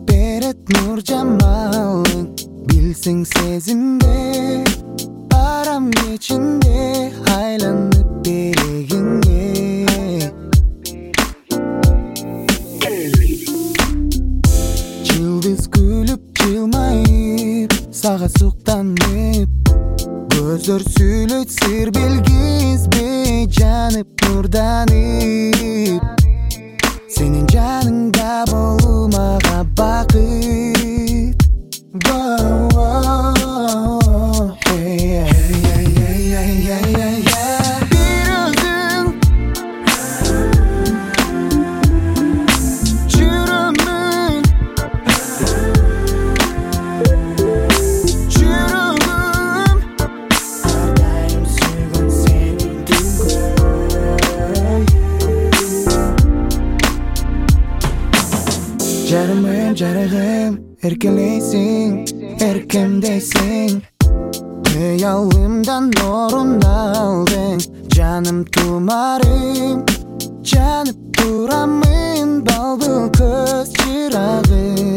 берет нур жамалың, билсең сезимде барам кечинде айланып берегиңе. Жылдыз күлүп жылмайып сага суктанып, көздөр сүйлөйт сыр билгизбей жанып нурданып. Сенин жаныңда болуу мага бакыт. Бир өзүң жүрөмүн, жүрөгүм ардайым сүйгөн сени жарымым жарыгым, эркелейсиң, эркемдейсиң. Кыялымдан орун алдың, жаным тумарым. Жанып турамын балбыл көз чырагым.